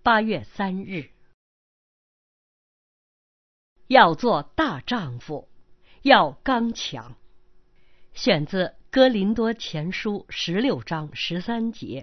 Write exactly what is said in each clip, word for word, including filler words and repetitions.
八月三日。要做大丈夫，要刚强。选自哥林多前书十六章十三节。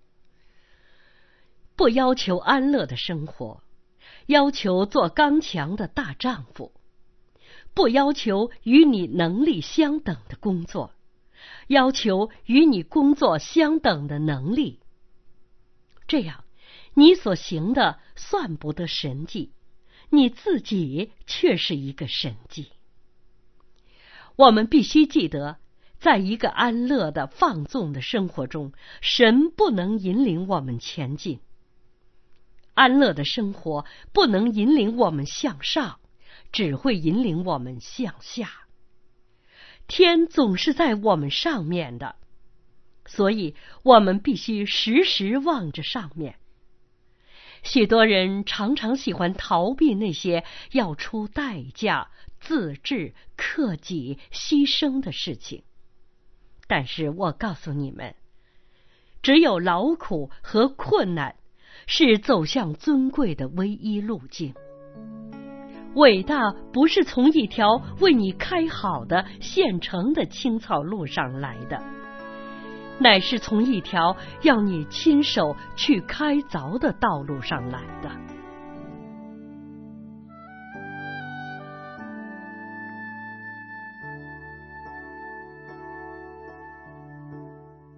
不要求安乐的生活，要求做刚强的大丈夫；不要求与你能力相等的工作，要求与你工作相等的能力。这样，你所行的算不得神迹，你自己却是一个神迹。我们必须记得，在一个安乐的、放纵的生活中，神不能引领我们前进。安乐的生活不能引领我们向上，只会引领我们向下。天总是在我们上面的，所以我们必须时时望着上面。许多人常常喜欢逃避那些要出代价、自制、克己、牺牲的事情。但是我告诉你们，只有劳苦和困难是走向尊贵的唯一路径。伟大不是从一条为你开好的现成的青草路上来的，乃是从一条要你亲手去开凿的道路上来的。